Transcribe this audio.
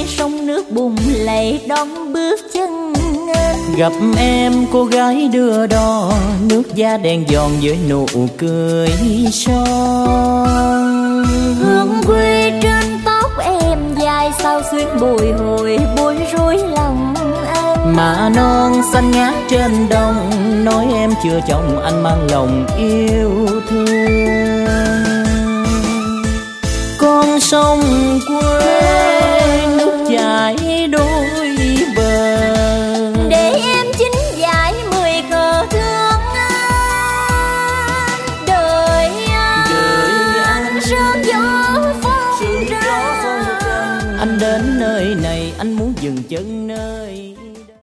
sông nước bùng lầy đón bước chân anh. Gặp em cô gái đưa đò, nước da đen giòn với nụ cười son. Hương quê trên tóc em dài sao xuyến bồi hồi bối rối lòng anh. Mà non xanh ngát trên đồng, nói em chưa chồng anh mang lòng yêu thương. Con sông quê nước chảy đôi bờ, để em chính giải 10 cờ thương anh. Đời anh sương gió phong trần. anh đến nơi này anh muốn dừng chân nơi